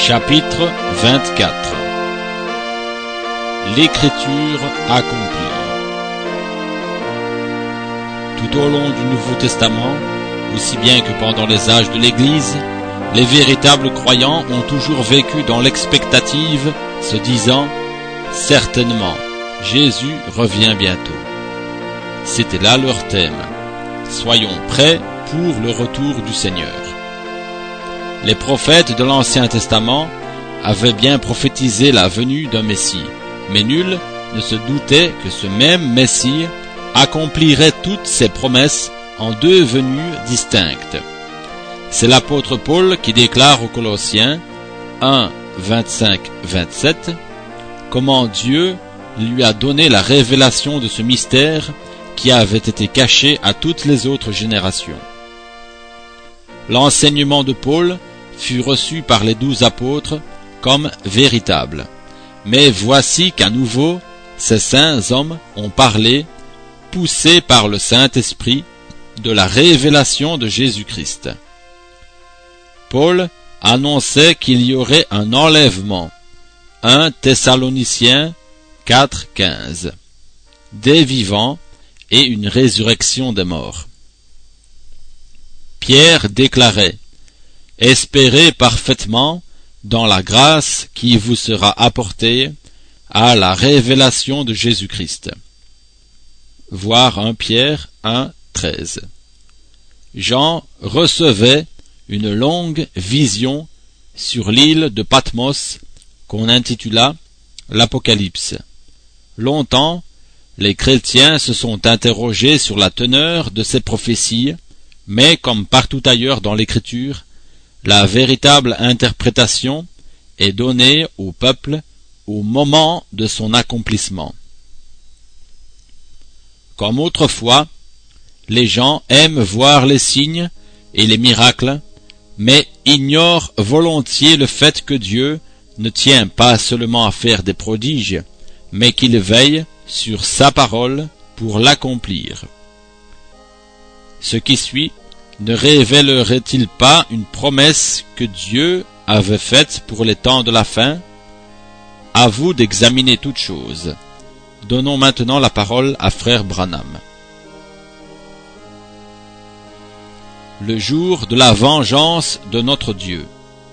Chapitre 24. L'écriture accomplie. Tout au long du Nouveau Testament, aussi bien que pendant les âges de l'Église, les véritables croyants ont toujours vécu dans l'expectative, se disant « Certainement, Jésus revient bientôt ». C'était là leur thème. Soyons prêts pour le retour du Seigneur. Les prophètes de l'Ancien Testament avaient bien prophétisé la venue d'un Messie, mais nul ne se doutait que ce même Messie accomplirait toutes ses promesses en deux venues distinctes. C'est l'apôtre Paul qui déclare aux Colossiens 1, 25-27 comment Dieu lui a donné la révélation de ce mystère qui avait été caché à toutes les autres générations. L'enseignement de Paul fut reçu par les 12 apôtres comme véritable. Mais voici qu'à nouveau, ces saints hommes ont parlé, poussés par le Saint-Esprit, de la révélation de Jésus-Christ. Paul annonçait qu'il y aurait un enlèvement, 1 Thessaloniciens 4:15, des vivants et une résurrection des morts. Pierre déclarait « Espérez parfaitement dans la grâce qui vous sera apportée à la révélation de Jésus-Christ. » Voir 1 Pierre 1:13. Jean recevait une longue vision sur l'île de Patmos qu'on intitula l'Apocalypse. Longtemps, les chrétiens se sont interrogés sur la teneur de ces prophéties, mais comme partout ailleurs dans l'Écriture, la véritable interprétation est donnée au peuple au moment de son accomplissement. Comme autrefois, les gens aiment voir les signes et les miracles, mais ignorent volontiers le fait que Dieu ne tient pas seulement à faire des prodiges, mais qu'il veille sur sa parole pour l'accomplir. Ce qui suit ne révélerait-il pas une promesse que Dieu avait faite pour les temps de la fin? À vous d'examiner toutes choses. Donnons maintenant la parole à frère Branham. Le jour de la vengeance de notre Dieu.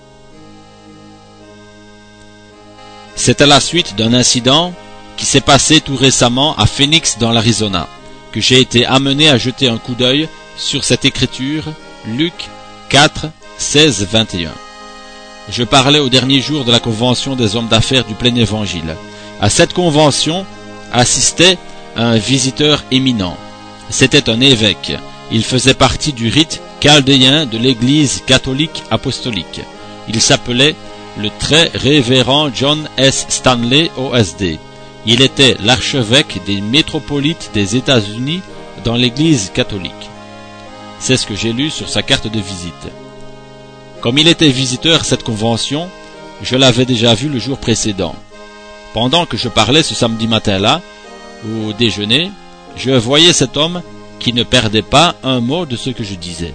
C'est à la suite d'un incident qui s'est passé tout récemment à Phoenix dans l'Arizona que j'ai été amené à jeter un coup d'œil sur cette écriture, Luc 4, 16-21. Je parlais au dernier jour de la convention des hommes d'affaires du plein évangile. À cette convention assistait un visiteur éminent. C'était un évêque. Il faisait partie du rite chaldéen de l'Église catholique apostolique. Il s'appelait le très révérend John S. Stanley, OSD. Il était l'archevêque des métropolites des États-Unis dans l'Église catholique. C'est ce que j'ai lu sur sa carte de visite. Comme il était visiteur à cette convention, je l'avais déjà vu le jour précédent. Pendant que je parlais ce samedi matin-là, au déjeuner, je voyais cet homme qui ne perdait pas un mot de ce que je disais.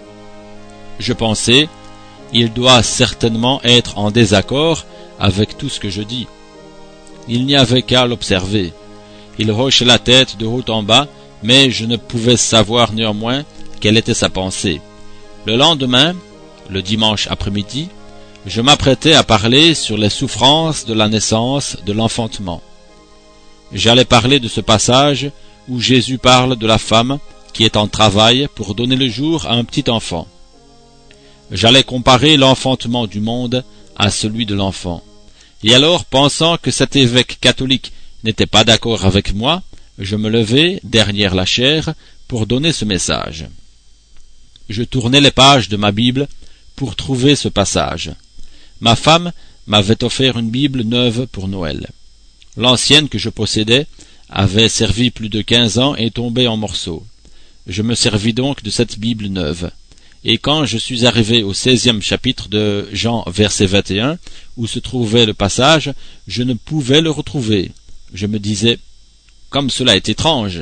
Je pensais, il doit certainement être en désaccord avec tout ce que je dis. Il n'y avait qu'à l'observer. Il hochait la tête de haut en bas, mais je ne pouvais savoir néanmoins quelle était sa pensée. Le lendemain, le dimanche après-midi, je m'apprêtais à parler sur les souffrances de la naissance, de l'enfantement. J'allais parler de ce passage où Jésus parle de la femme qui est en travail pour donner le jour à un petit enfant. J'allais comparer l'enfantement du monde à celui de l'enfant. Et alors, pensant que cet évêque catholique n'était pas d'accord avec moi, je me levai derrière la chaire pour donner ce message. Je tournais les pages de ma Bible pour trouver ce passage. Ma femme m'avait offert une Bible neuve pour Noël. L'ancienne que je possédais avait servi plus de 15 ans et tombait en morceaux. Je me servis donc de cette Bible neuve. Et quand je suis arrivé au 16e chapitre de Jean, verset 21, où se trouvait le passage, je ne pouvais le retrouver. Je me disais, comme cela est étrange.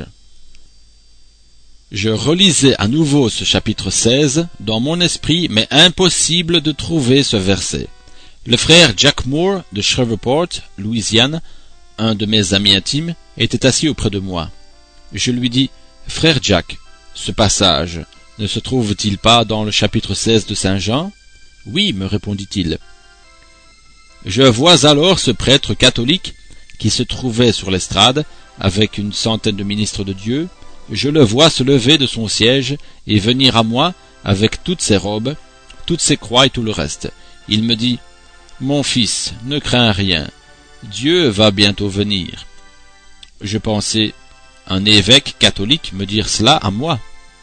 Je relisais à nouveau ce chapitre 16 dans mon esprit, mais impossible de trouver ce verset. Le frère Jack Moore de Shreveport, Louisiane, un de mes amis intimes, était assis auprès de moi. Je lui dis, « Frère Jack, ce passage ne se trouve-t-il pas dans le chapitre 16 de Saint Jean ?»« Oui, me répondit-il. » Je vois alors ce prêtre catholique qui se trouvait sur l'estrade avec une centaine de ministres de Dieu. Je le vois se lever de son siège et venir à moi avec toutes ses robes, toutes ses croix et tout le reste. Il me dit, « Mon fils, ne crains rien. Dieu va bientôt venir. » Je pensais, un évêque catholique me dire cela à moi.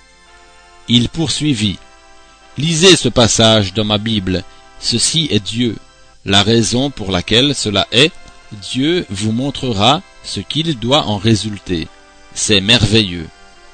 Il poursuivit, « Lisez ce passage dans ma Bible. Ceci est Dieu. La raison pour laquelle cela est, Dieu vous montrera ce qu'il doit en résulter. C'est merveilleux. »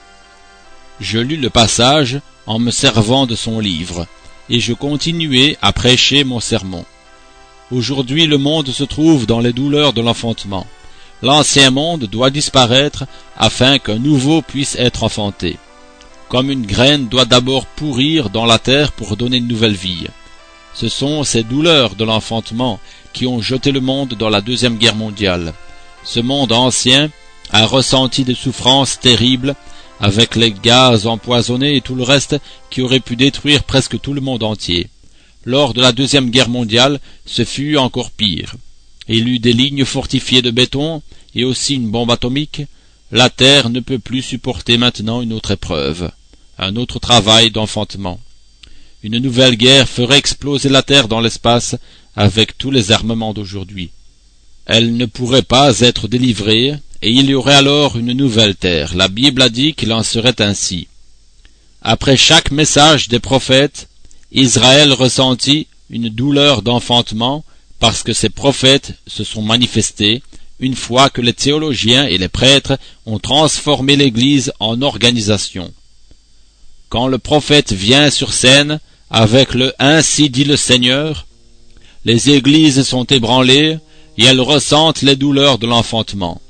Je lus le passage en me servant de son livre, et je continuai à prêcher mon sermon. Aujourd'hui, le monde se trouve dans les douleurs de l'enfantement. L'ancien monde doit disparaître afin qu'un nouveau puisse être enfanté. Comme une graine doit d'abord pourrir dans la terre pour donner une nouvelle vie. Ce sont ces douleurs de l'enfantement qui ont jeté le monde dans la Deuxième Guerre mondiale. Ce monde ancien a ressenti des souffrances terribles avec les gaz empoisonnés et tout le reste qui aurait pu détruire presque tout le monde entier. Lors de la Deuxième Guerre mondiale, ce fut encore pire. Il eut des lignes fortifiées de béton et aussi une bombe atomique. La Terre ne peut plus supporter maintenant une autre épreuve, un autre travail d'enfantement. Une nouvelle guerre ferait exploser la Terre dans l'espace avec tous les armements d'aujourd'hui. Elle ne pourrait pas être délivrée, et il y aurait alors une nouvelle terre. La Bible a dit qu'il en serait ainsi. Après chaque message des prophètes, Israël ressentit une douleur d'enfantement parce que ces prophètes se sont manifestés une fois que les théologiens et les prêtres ont transformé l'Église en organisation. Quand le prophète vient sur scène avec le « Ainsi dit le Seigneur », les églises sont ébranlées et elles ressentent les douleurs de l'enfantement.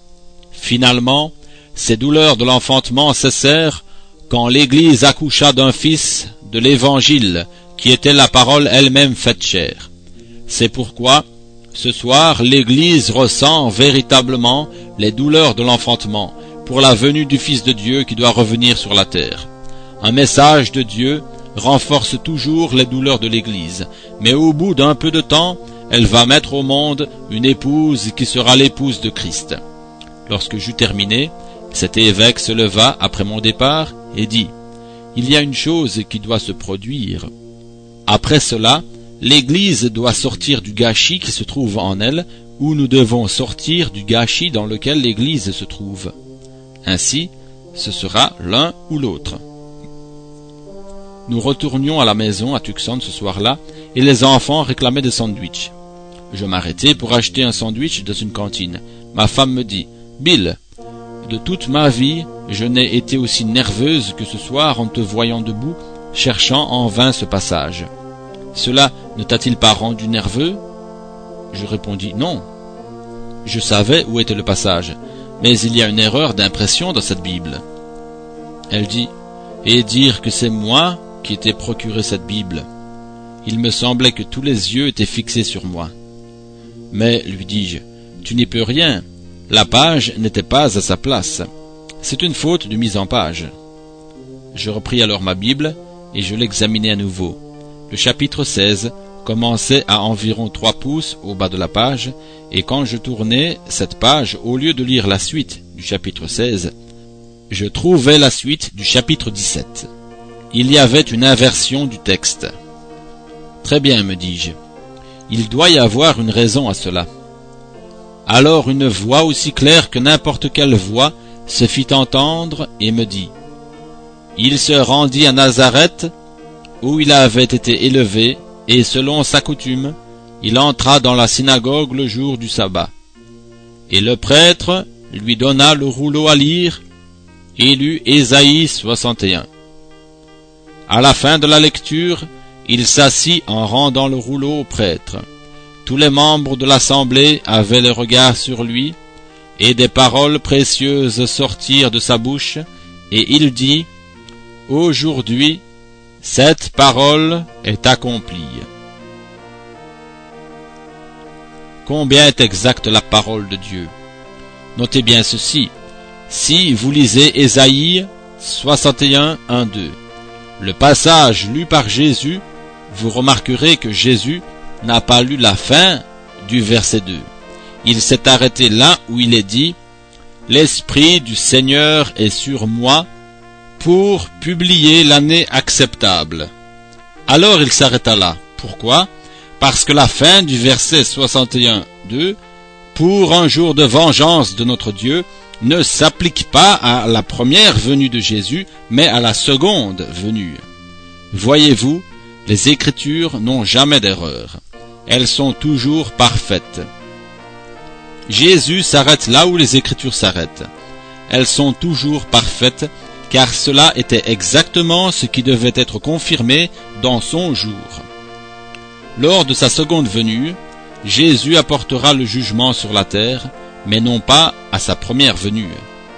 Finalement, ces douleurs de l'enfantement cessèrent quand l'Église accoucha d'un fils de l'Évangile, qui était la parole elle-même faite chair. C'est pourquoi, ce soir, l'Église ressent véritablement les douleurs de l'enfantement pour la venue du Fils de Dieu qui doit revenir sur la terre. Un message de Dieu renforce toujours les douleurs de l'Église, mais au bout d'un peu de temps, elle va mettre au monde une épouse qui sera l'épouse de Christ. Lorsque j'eus terminé, cet évêque se leva après mon départ et dit, « Il y a une chose qui doit se produire. Après cela, l'Église doit sortir du gâchis qui se trouve en elle, ou nous devons sortir du gâchis dans lequel l'Église se trouve. Ainsi, ce sera l'un ou l'autre. » Nous retournions à la maison à Tucson ce soir-là, et les enfants réclamaient des sandwichs. Je m'arrêtai pour acheter un sandwich dans une cantine. Ma femme me dit, « Bill, de toute ma vie, je n'ai été aussi nerveuse que ce soir en te voyant debout, cherchant en vain ce passage. Cela ne t'a-t-il pas rendu nerveux ?» Je répondis, « Non. Je savais où était le passage, mais il y a une erreur d'impression dans cette Bible. » Elle dit, « Et dire que c'est moi qui t'ai procuré cette Bible. Il me semblait que tous les yeux étaient fixés sur moi. » Mais, lui dis-je, tu n'y peux rien. La page n'était pas à sa place. C'est une faute de mise en page. Je repris alors ma Bible et je l'examinai à nouveau. Le chapitre 16 commençait à environ 3 pouces au bas de la page, et quand je tournais cette page, au lieu de lire la suite du chapitre 16, je trouvais la suite du chapitre 17. Il y avait une inversion du texte. « Très bien, me dis-je. Il doit y avoir une raison à cela. » Alors une voix aussi claire que n'importe quelle voix se fit entendre et me dit, « Il se rendit à Nazareth, où il avait été élevé, et selon sa coutume, il entra dans la synagogue le jour du sabbat. Et le prêtre lui donna le rouleau à lire, et lut Ésaïe 61. À la fin de la lecture, il s'assit en rendant le rouleau au prêtre. Tous les membres de l'assemblée avaient les regards sur lui, et des paroles précieuses sortirent de sa bouche, et il dit, « Aujourd'hui, cette parole est accomplie. » combien est exacte la parole de Dieu. Notez bien ceci. Si vous lisez Ésaïe 61, 1, 2, le passage lu par Jésus, vous remarquerez que Jésus n'a pas lu la fin du verset 2. Il s'est arrêté là où il est dit « L'Esprit du Seigneur est sur moi pour publier l'année acceptable ». Alors il s'arrêta là. Pourquoi? Parce que la fin du verset 61, 2, « Pour un jour de vengeance de notre Dieu » ne s'applique pas à la première venue de Jésus, mais à la seconde venue. Voyez-vous, les Écritures n'ont jamais d'erreur. Elles sont toujours parfaites. Jésus s'arrête là où les Écritures s'arrêtent. Elles sont toujours parfaites, car cela était exactement ce qui devait être confirmé dans son jour. Lors de sa seconde venue, Jésus apportera le jugement sur la terre, mais non pas à sa première venue.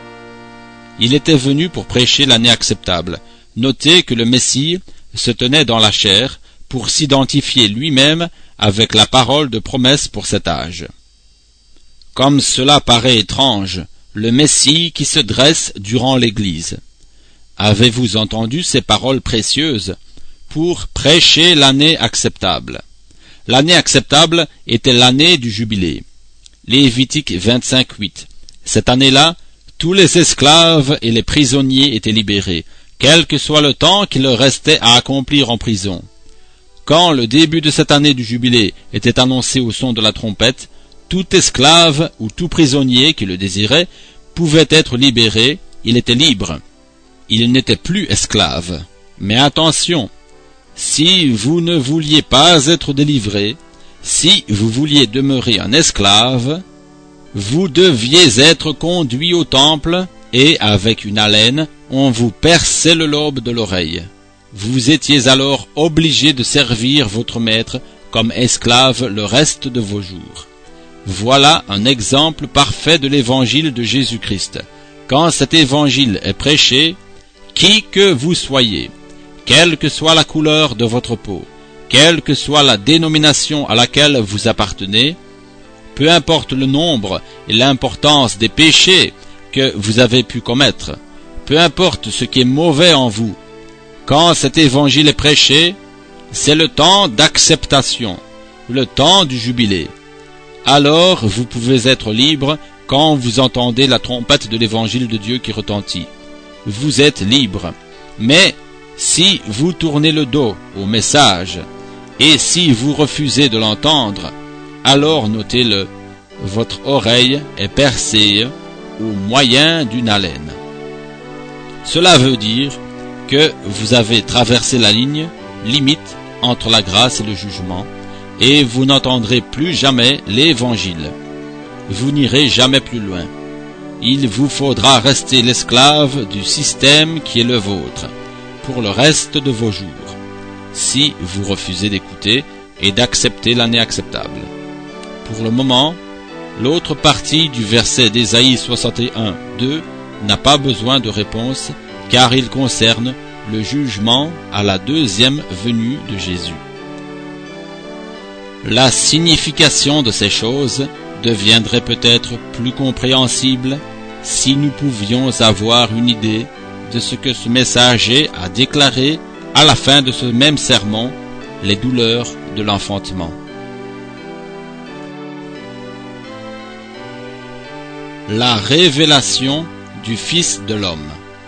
Il était venu pour prêcher l'année acceptable. Notez que le Messie se tenait dans la chair pour s'identifier lui-même avec la parole de promesse pour cet âge. Comme cela paraît étrange, le Messie qui se dresse durant l'Église. Avez-vous entendu ces paroles précieuses? Pour prêcher l'année acceptable. L'année acceptable était l'année du jubilé. Lévitique 25:8. Cette année-là, tous les esclaves et les prisonniers étaient libérés, quel que soit le temps qu'il leur restait à accomplir en prison. Quand le début de cette année du jubilé était annoncé au son de la trompette, tout esclave ou tout prisonnier qui le désirait pouvait être libéré, il était libre. Il n'était plus esclave. Mais attention, si vous ne vouliez pas être délivré, si vous vouliez demeurer un esclave, vous deviez être conduit au temple et, avec une alène, on vous perçait le lobe de l'oreille. Vous étiez alors obligé de servir votre maître comme esclave le reste de vos jours. Voilà un exemple parfait de l'évangile de Jésus-Christ. Quand cet évangile est prêché, qui que vous soyez, quelle que soit la couleur de votre peau, quelle que soit la dénomination à laquelle vous appartenez, peu importe le nombre et l'importance des péchés que vous avez pu commettre, peu importe ce qui est mauvais en vous, quand cet évangile est prêché, c'est le temps d'acceptation, le temps du jubilé. Alors vous pouvez être libre quand vous entendez la trompette de l'évangile de Dieu qui retentit. Vous êtes libre. Mais si vous tournez le dos au message, et si vous refusez de l'entendre, alors notez-le, votre oreille est percée au moyen d'une alène. Cela veut dire que vous avez traversé la ligne limite entre la grâce et le jugement, et vous n'entendrez plus jamais l'Évangile. Vous n'irez jamais plus loin. Il vous faudra rester l'esclave du système qui est le vôtre, pour le reste de vos jours, si vous refusez d'écouter et d'accepter l'année acceptable. Pour le moment, l'autre partie du verset d'Ésaïe 61, 2 n'a pas besoin de réponse, car il concerne le jugement à la deuxième venue de Jésus. La signification de ces choses deviendrait peut-être plus compréhensible si nous pouvions avoir une idée de ce que ce messager a déclaré à la fin de ce même sermon, les douleurs de l'enfantement. La révélation du Fils de l'homme.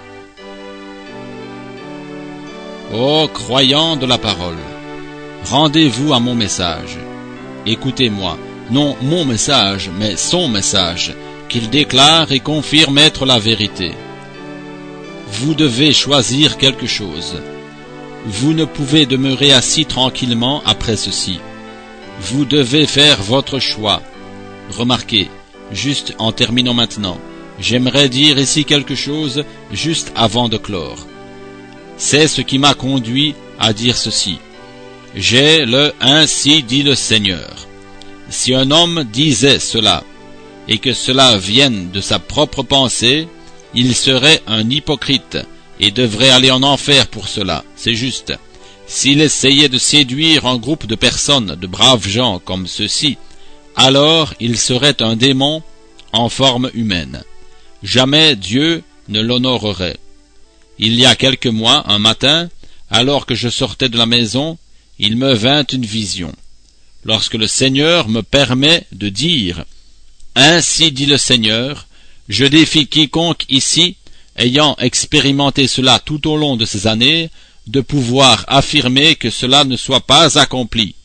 Ô croyants de la parole, rendez-vous à mon message. Écoutez-moi, non mon message, mais son message, qu'il déclare et confirme être la vérité. Vous devez choisir quelque chose. Vous ne pouvez demeurer assis tranquillement après ceci. Vous devez faire votre choix. Remarquez, juste en terminant maintenant, j'aimerais dire ici quelque chose juste avant de clore. C'est ce qui m'a conduit à dire ceci. J'ai le « Ainsi dit le Seigneur ». Si un homme disait cela, et que cela vienne de sa propre pensée, il serait un hypocrite, et devrait aller en enfer pour cela, c'est juste. S'il essayait de séduire un groupe de personnes, de braves gens comme ceux-ci, alors il serait un démon en forme humaine. Jamais Dieu ne l'honorerait. Il y a quelques mois, un matin, alors que je sortais de la maison, il me vint une vision. Lorsque le Seigneur me permet de dire « Ainsi dit le Seigneur, je défie quiconque ici, ayant expérimenté cela tout au long de ces années, de pouvoir affirmer que cela ne soit pas accompli.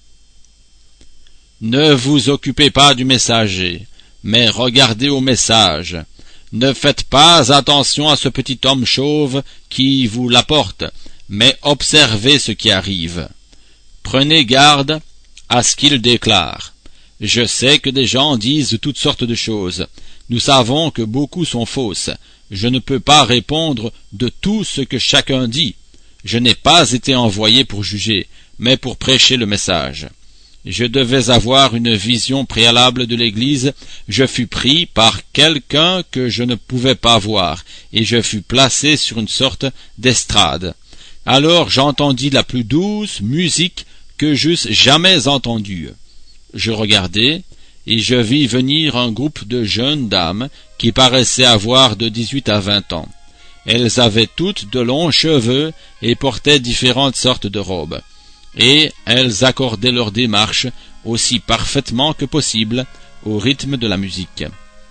Ne vous occupez pas du messager, mais regardez au message. Ne faites pas attention à ce petit homme chauve qui vous l'apporte, mais observez ce qui arrive. Prenez garde à ce qu'il déclare. Je sais que des gens disent toutes sortes de choses. Nous savons que beaucoup sont fausses. Je ne peux pas répondre de tout ce que chacun dit. Je n'ai pas été envoyé pour juger, mais pour prêcher le message. Je devais avoir une vision préalable de l'Église. Je fus pris par quelqu'un que je ne pouvais pas voir, et je fus placé sur une sorte d'estrade. Alors j'entendis la plus douce musique que j'eusse jamais entendue. Je regardai, et je vis venir un groupe de jeunes dames qui paraissaient avoir de 18 à 20 ans. Elles avaient toutes de longs cheveux et portaient différentes sortes de robes. Et elles accordaient leur démarche aussi parfaitement que possible au rythme de la musique.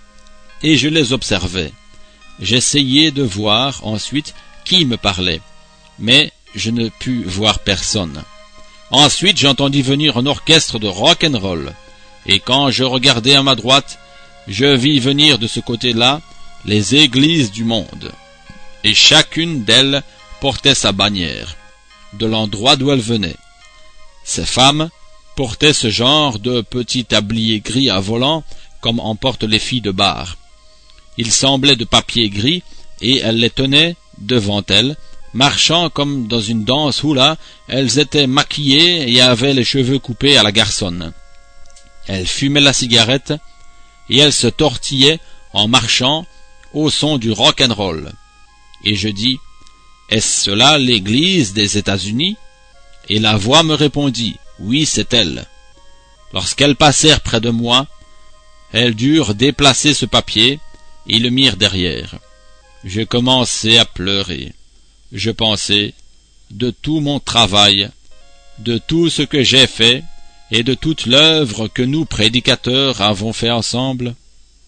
Et je les observais. J'essayai de voir ensuite qui me parlait, mais je ne pus voir personne. Ensuite j'entendis venir un orchestre de rock'n'roll, et quand je regardai à ma droite, je vis venir de ce côté-là les églises du monde, et chacune d'elles portait sa bannière, de l'endroit d'où elle venait. Ces femmes portaient ce genre de petits tabliers gris à volant, comme en portent les filles de bar. Ils semblaient de papier gris, et elles les tenaient devant elles, marchant comme dans une danse où là, elles étaient maquillées et avaient les cheveux coupés à la garçonne. Elles fumaient la cigarette, et elles se tortillaient en marchant au son du rock'n'roll. Et je dis, est-ce cela l'église des États-Unis? Et la voix me répondit, oui, c'est elle. Lorsqu'elles passèrent près de moi, elles durent déplacer ce papier et le mirent derrière. Je commençai à pleurer. Je pensais, de tout mon travail, de tout ce que j'ai fait, et de toute l'œuvre que nous, prédicateurs, avons fait ensemble.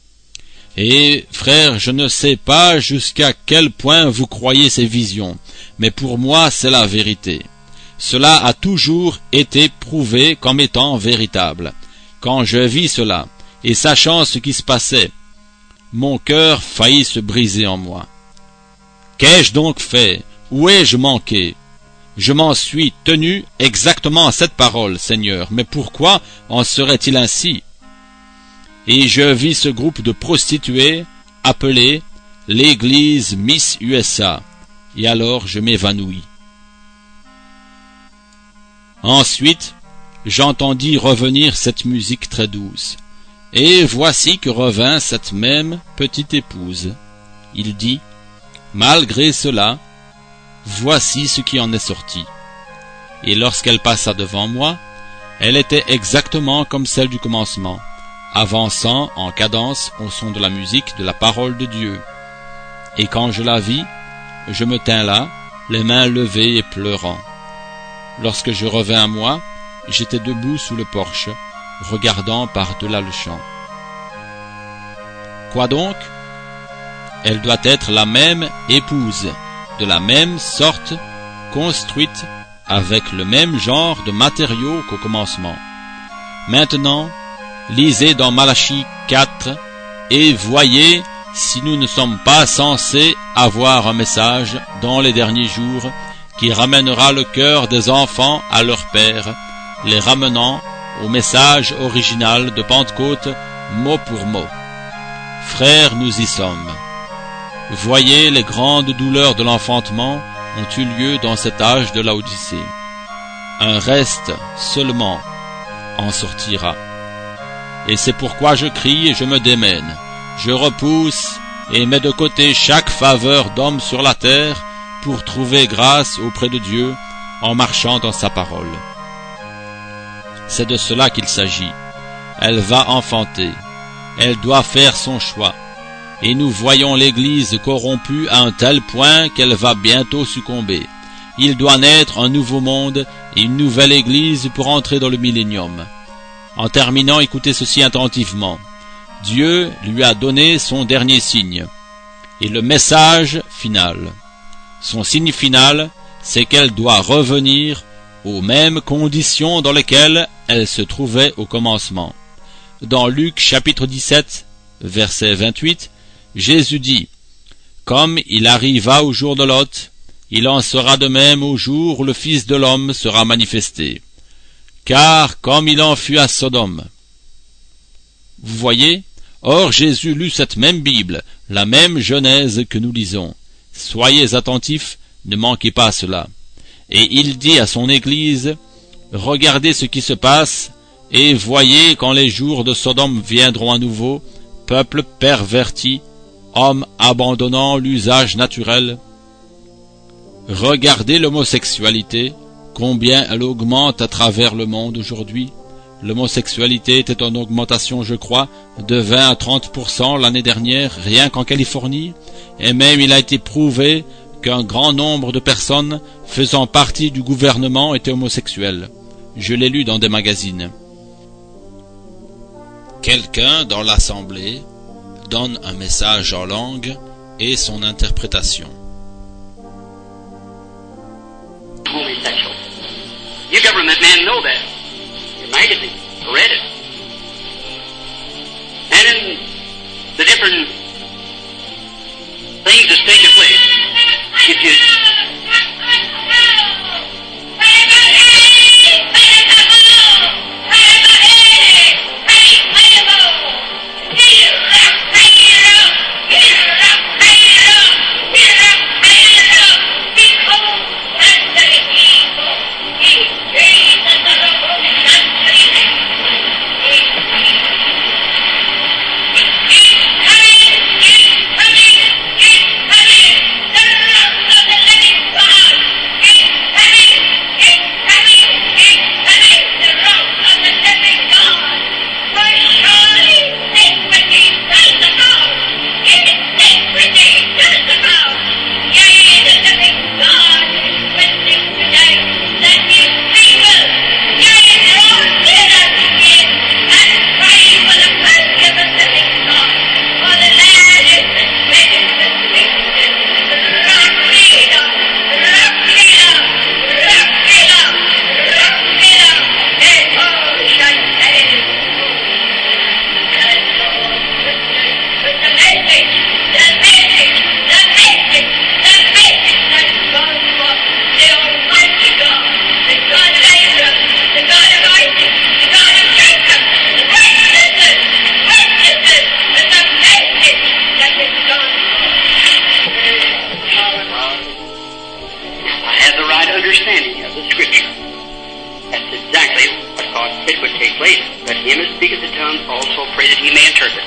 Et, frère, je ne sais pas jusqu'à quel point vous croyez ces visions, mais pour moi, c'est la vérité. Cela a toujours été prouvé comme étant véritable. Quand je vis cela, et sachant ce qui se passait, mon cœur faillit se briser en moi. Qu'ai-je donc fait? Où ai-je manqué? Je m'en suis tenu exactement à cette parole, Seigneur, mais pourquoi en serait-il ainsi? Et je vis ce groupe de prostituées appelé l'Église Miss USA, et alors je m'évanouis. Ensuite, j'entendis revenir cette musique très douce, et voici que revint cette même petite épouse. Il dit, malgré cela, voici ce qui en est sorti. Et lorsqu'elle passa devant moi, elle était exactement comme celle du commencement, avançant en cadence au son de la musique de la parole de Dieu. Et quand je la vis, je me tins là, les mains levées et pleurant. Lorsque je revins à moi, j'étais debout sous le porche, regardant par-delà le champ. Quoi donc? Elle doit être la même épouse, de la même sorte, construite avec le même genre de matériaux qu'au commencement. Maintenant, lisez dans Malachie 4 et voyez si nous ne sommes pas censés avoir un message dans les derniers jours qui ramènera le cœur des enfants à leur père, les ramenant au message original de Pentecôte mot pour mot. Frères, nous y sommes. Voyez, les grandes douleurs de l'enfantement ont eu lieu dans cet âge de Laodicée. Un reste seulement en sortira. Et c'est pourquoi je crie et je me démène. Je repousse et mets de côté chaque faveur d'homme sur la terre pour trouver grâce auprès de Dieu en marchant dans sa parole. C'est de cela qu'il s'agit. elle va enfanter. Elle doit faire son choix. Et nous voyons l'Église corrompue à un tel point qu'elle va bientôt succomber. Il doit naître un nouveau monde et une nouvelle Église pour entrer dans le millénium. En terminant, écoutez ceci attentivement. Dieu lui a donné son dernier signe et le message final. Son signe final, c'est qu'elle doit revenir aux mêmes conditions dans lesquelles elle se trouvait au commencement. Dans Luc chapitre 17, verset 28, Jésus dit « Comme il arriva au jour de Lot, il en sera de même au jour où le Fils de l'homme sera manifesté. Car comme il en fut à Sodome. » Vous voyez? Or Jésus lut cette même Bible, la même Genèse que nous lisons. Soyez attentifs, ne manquez pas cela. Et il dit à son Église, regardez ce qui se passe, et voyez quand les jours de Sodome viendront à nouveau, peuple perverti, homme abandonnant l'usage naturel. Regardez l'homosexualité, combien elle augmente à travers le monde aujourd'hui. L'homosexualité était en augmentation, je crois, de 20 à 30% l'année dernière, rien qu'en Californie, et même il a été prouvé qu'un grand nombre de personnes faisant partie du gouvernement étaient homosexuelles. Je l'ai lu dans des magazines. Quelqu'un dans l'assemblée donne un message en langue et son interprétation. Homosexual. You government men know that. Your magazine, I read it. And in the different things that's taking place, if you understanding of the Scripture. That's exactly what God said would take place. Let him who speaketh the tongues also pray that he may interpret.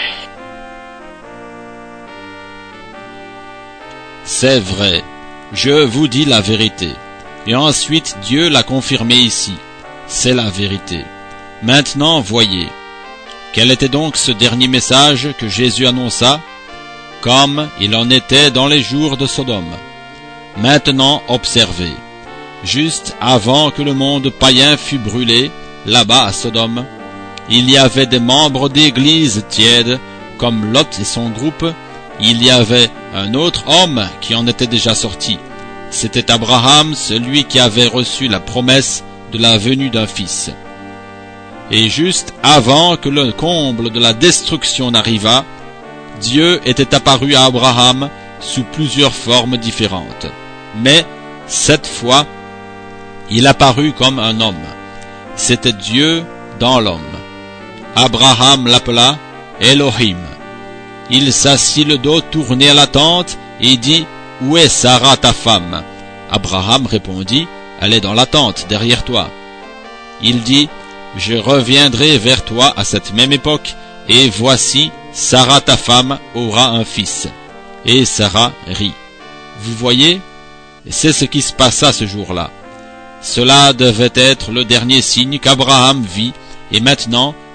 C'est vrai, je vous dis la vérité. Et ensuite Dieu l'a confirmé ici. C'est la vérité. Maintenant voyez. Quel était donc ce dernier message que Jésus annonça? Comme il en était dans les jours de Sodome. Maintenant observez. Juste avant que le monde païen fût brûlé, là-bas à Sodome, il y avait des membres d'église tièdes, comme Lot et son groupe. Il y avait un autre homme qui en était déjà sorti. C'était Abraham, celui qui avait reçu la promesse de la venue d'un fils. Et juste avant que le comble de la destruction n'arrivât, Dieu était apparu à Abraham sous plusieurs formes différentes. Mais, cette fois, il apparut comme un homme. C'était Dieu dans l'homme. Abraham l'appela Elohim. Il s'assit le dos tourné à la tente et dit « Où est Sarah ta femme ?» Abraham répondit « Elle est dans la tente, derrière toi. » Il dit « Je reviendrai vers toi à cette même époque, et voici, Sarah ta femme aura un fils. » Et Sarah rit. Vous voyez, c'est ce qui se passa ce jour-là. Cela devait être le dernier signe qu'Abraham vit, et maintenant,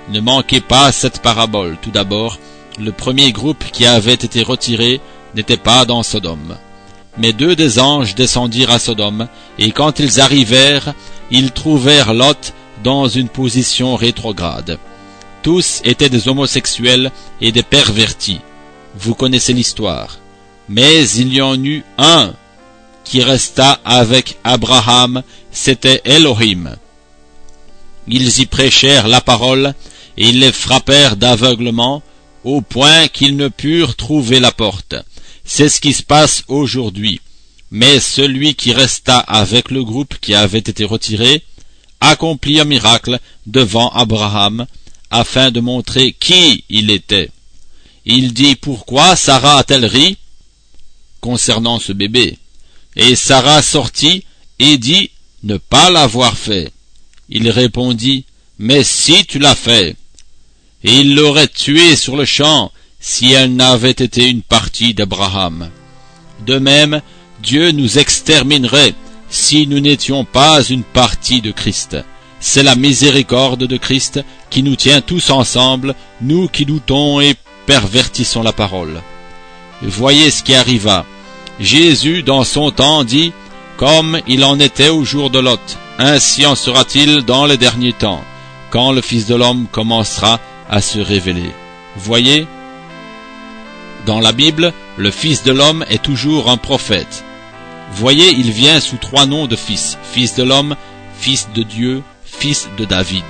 Ne manquez pas cette parabole. Tout d'abord, le premier groupe qui avait été retiré n'était pas dans Sodome. Mais 2 des anges descendirent à Sodome, et quand ils arrivèrent, ils trouvèrent Lot dans une position rétrograde. Tous étaient des homosexuels et des pervertis. Vous connaissez l'histoire. Mais il y en eut un qui resta avec Abraham, c'était Elohim. Ils y prêchèrent la parole, et ils les frappèrent d'aveuglement, au point qu'ils ne purent trouver la porte. C'est ce qui se passe aujourd'hui. Mais celui qui resta avec le groupe qui avait été retiré accomplit un miracle devant Abraham, afin de montrer qui il était. Il dit: pourquoi Sarah a-t-elle ri concernant ce bébé? Et Sarah sortit et dit ne pas l'avoir fait. Il répondit: mais si tu l'as fait. Et il l'aurait tuée sur le champ si elle n'avait été une partie d'Abraham. De même, Dieu nous exterminerait si nous n'étions pas une partie de Christ. C'est la miséricorde de Christ qui nous tient tous ensemble, nous qui doutons et pervertissons la parole. Voyez ce qui arriva. Jésus, dans son temps, dit: comme il en était au jour de Lot, ainsi en sera-t-il dans les derniers temps, quand le Fils de l'homme commencera à se révéler. Voyez, dans la Bible, le Fils de l'homme est toujours un prophète. Voyez, il vient sous 3 noms de fils: Fils de l'homme, Fils de Dieu, Fils de David.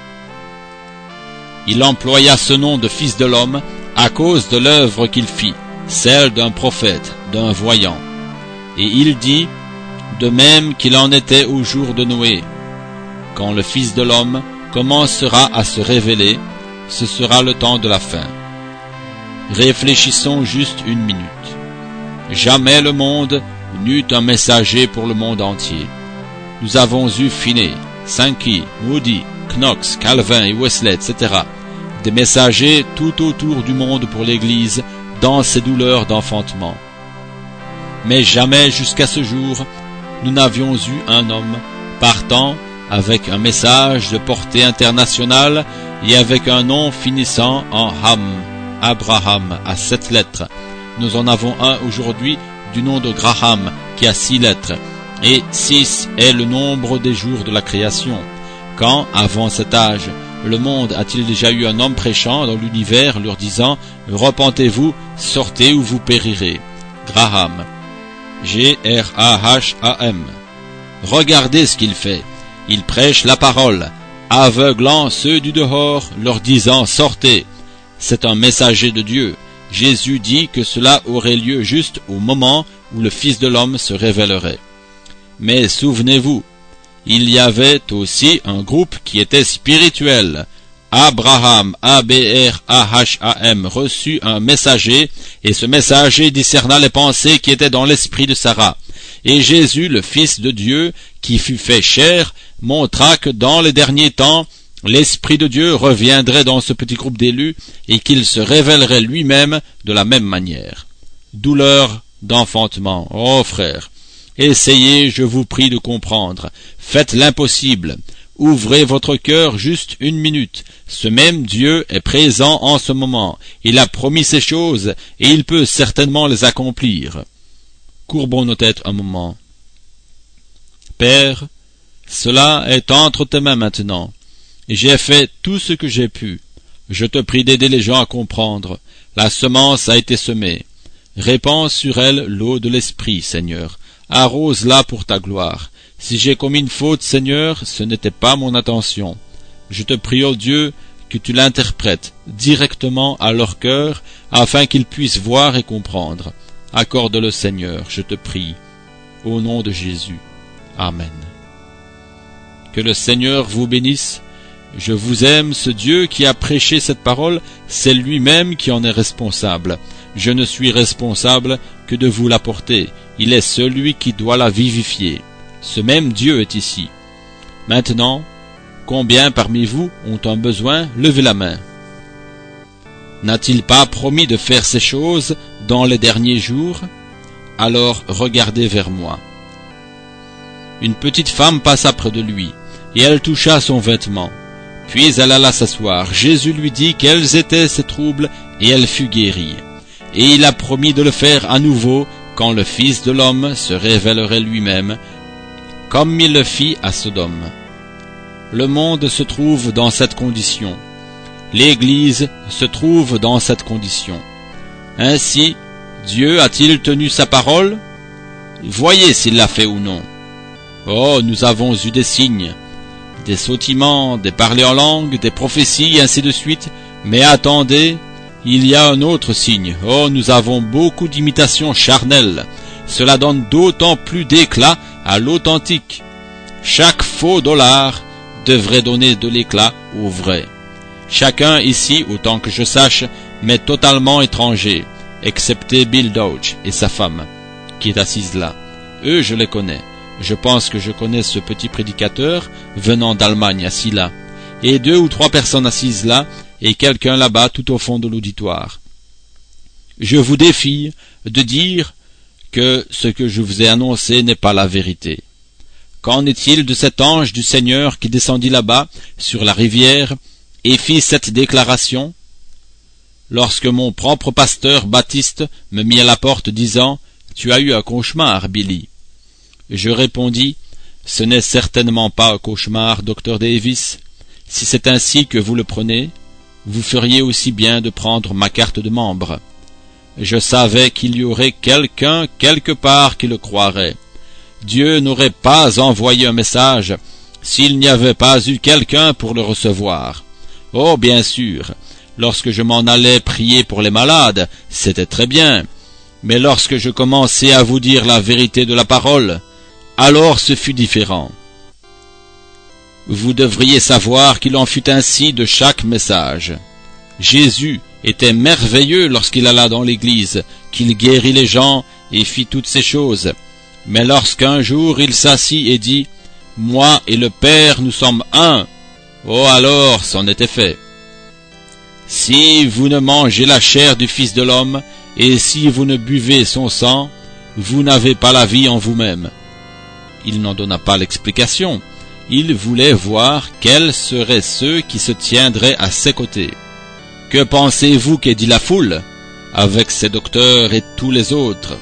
Il employa ce nom de Fils de l'homme à cause de l'œuvre qu'il fit, celle d'un prophète, d'un voyant. Et il dit: de même qu'il en était au jour de Noé. Quand le Fils de l'homme commencera à se révéler, ce sera le temps de la fin. Réfléchissons juste une minute. Jamais le monde n'eut un messager pour le monde entier. Nous avons eu Finney, Sankey, Moody, Knox, Calvin et Wesley, etc. Des messagers tout autour du monde pour l'Église dans ses douleurs d'enfantement. Mais jamais jusqu'à ce jour, nous n'avions eu un homme partant avec un message de portée internationale et avec un nom finissant en Ham, Abraham, à 7 lettres. Nous en avons un aujourd'hui du nom de Graham, qui a 6 lettres, et 6 est le nombre des jours de la création. Quand, avant cet âge, le monde a-t-il déjà eu un homme prêchant dans l'univers, leur disant: repentez-vous, sortez ou vous périrez? Graham, G-R-A-H-A-M. Regardez ce qu'il fait. Il prêche la parole, aveuglant ceux du dehors, leur disant: sortez. C'est un messager de Dieu. Jésus dit que cela aurait lieu juste au moment où le Fils de l'homme se révélerait. Mais souvenez-vous, il y avait aussi un groupe qui était spirituel. Abraham, A-B-R-A-H-A-M, reçut un messager, et ce messager discerna les pensées qui étaient dans l'esprit de Sarah. Et Jésus, le Fils de Dieu, qui fut fait chair, montra que dans les derniers temps, l'Esprit de Dieu reviendrait dans ce petit groupe d'élus, et qu'il se révélerait lui-même de la même manière. Douleur d'enfantement. Oh frère, essayez, je vous prie, de comprendre. Faites l'impossible. Ouvrez votre cœur juste une minute. Ce même Dieu est présent en ce moment. Il a promis ces choses, et il peut certainement les accomplir. Courbons nos têtes un moment. Père, cela est entre tes mains maintenant. J'ai fait tout ce que j'ai pu. Je te prie d'aider les gens à comprendre. La semence a été semée. Répands sur elle l'eau de l'esprit, Seigneur. Arrose-la pour ta gloire. Si j'ai commis une faute, Seigneur, ce n'était pas mon intention. Je te prie, ô Dieu, que tu l'interprètes directement à leur cœur, afin qu'ils puissent voir et comprendre. Accorde-le, Seigneur, je te prie. Au nom de Jésus. Amen. Que le Seigneur vous bénisse. Je vous aime, ce Dieu qui a prêché cette parole, c'est lui-même qui en est responsable. Je ne suis responsable que de vous l'apporter. Il est celui qui doit la vivifier. Ce même Dieu est ici. Maintenant, combien parmi vous ont un besoin? Levez la main. N'a-t-il pas promis de faire ces choses dans les derniers jours? Alors regardez vers moi. Une petite femme passa près de lui, et elle toucha son vêtement. Puis elle alla s'asseoir. Jésus lui dit quels étaient ses troubles, et elle fut guérie. Et il a promis de le faire à nouveau quand le Fils de l'homme se révélerait lui-même, comme il le fit à Sodome. Le monde se trouve dans cette condition. L'Église se trouve dans cette condition. Ainsi, Dieu a-t-il tenu sa parole? Voyez s'il l'a fait ou non. Oh, nous avons eu des signes, des sautillements, des parlers en langue, des prophéties, ainsi de suite. Mais attendez, il y a un autre signe. Oh, nous avons beaucoup d'imitations charnelles. Cela donne d'autant plus d'éclat à l'authentique. Chaque faux dollar devrait donner de l'éclat au vrai. Chacun ici, autant que je sache, m'est totalement étranger, excepté Bill Dodge et sa femme, qui est assise là. Eux, je les connais. Je pense que je connais ce petit prédicateur venant d'Allemagne assis là, et 2 ou 3 personnes assises là, et quelqu'un là-bas tout au fond de l'auditoire. Je vous défie de dire que ce que je vous ai annoncé n'est pas la vérité. Qu'en est-il de cet ange du Seigneur qui descendit là-bas, sur la rivière, et fit cette déclaration? Lorsque mon propre pasteur Baptiste me mit à la porte disant « Tu as eu un cauchemar, Billy ?» Je répondis « Ce n'est certainement pas un cauchemar, Dr Davis. Si c'est ainsi que vous le prenez, vous feriez aussi bien de prendre ma carte de membre. » Je savais qu'il y aurait quelqu'un quelque part qui le croirait. Dieu n'aurait pas envoyé un message s'il n'y avait pas eu quelqu'un pour le recevoir. Oh, bien sûr, lorsque je m'en allais prier pour les malades, c'était très bien. Mais lorsque je commençais à vous dire la vérité de la parole, alors ce fut différent. Vous devriez savoir qu'il en fut ainsi de chaque message. Jésus était merveilleux lorsqu'il alla dans l'église, qu'il guérit les gens et fit toutes ces choses. Mais lorsqu'un jour il s'assit et dit « Moi et le Père, nous sommes un », oh alors, c'en était fait. Si vous ne mangez la chair du Fils de l'homme, et si vous ne buvez son sang, vous n'avez pas la vie en vous-même. Il n'en donna pas l'explication. Il voulait voir quels seraient ceux qui se tiendraient à ses côtés. Que pensez-vous qu'ait dit la foule, avec ses docteurs et tous les autres?